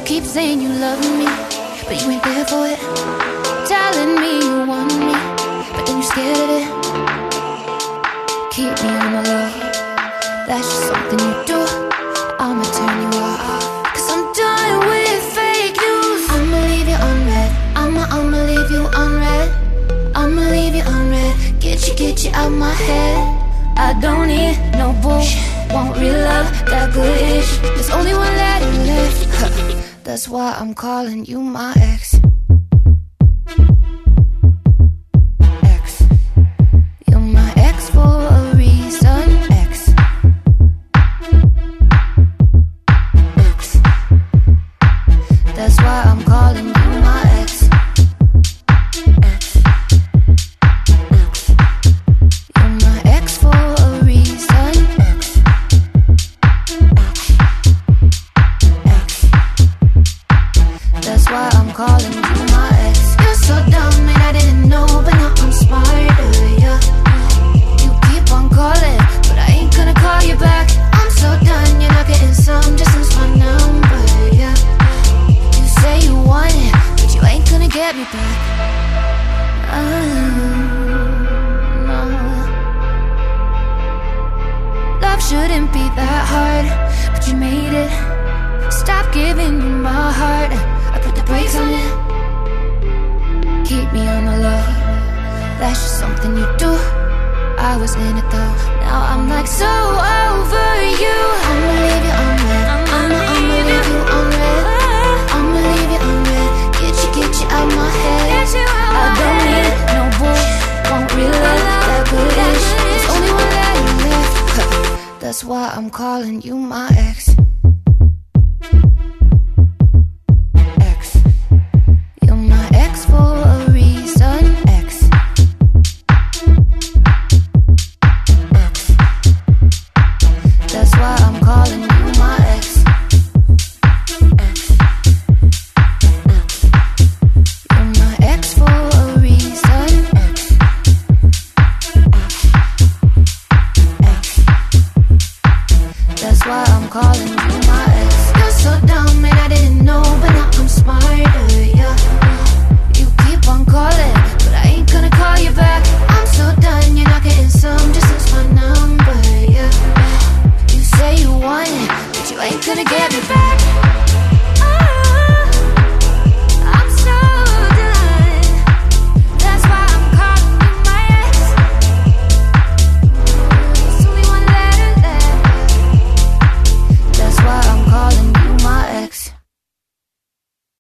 keep saying you love me, but you ain't there for it. Telling me you want me, but then you're scared of it. Keep me on the low, that's just something you do. I'ma turn you off, cause I'm done with fake news. I'ma leave you unread, I'ma leave you unread. I'ma leave you unread, get you out my head. I don't need no bullshit, want real love, that good ish. There's only one letter left, that's why I'm calling you my ex. You're my ex for a reason. That's why I'm calling you my ex. You're my ex for a reason. That's why I'm calling you my ex. You're so dumb and I didn't know, but now I'm smarter, yeah. You keep on calling, but I ain't gonna call you back. I'm so done, you're not getting some, just lose my number, yeah. Say you want it, but you ain't gonna get me back. No. Love shouldn't be that hard, but you made it. Stop giving you my heart, I put the brakes on it. Keep me on the low, that's just something you do. I was in it though, now I'm like so over you. I'ma leave you unread, I'ma leave you unread. I'ma leave you unread, get you out my head. I don't need no bullshit, want real love, that good ish. There's only one letter left, that's why I'm calling you my ex.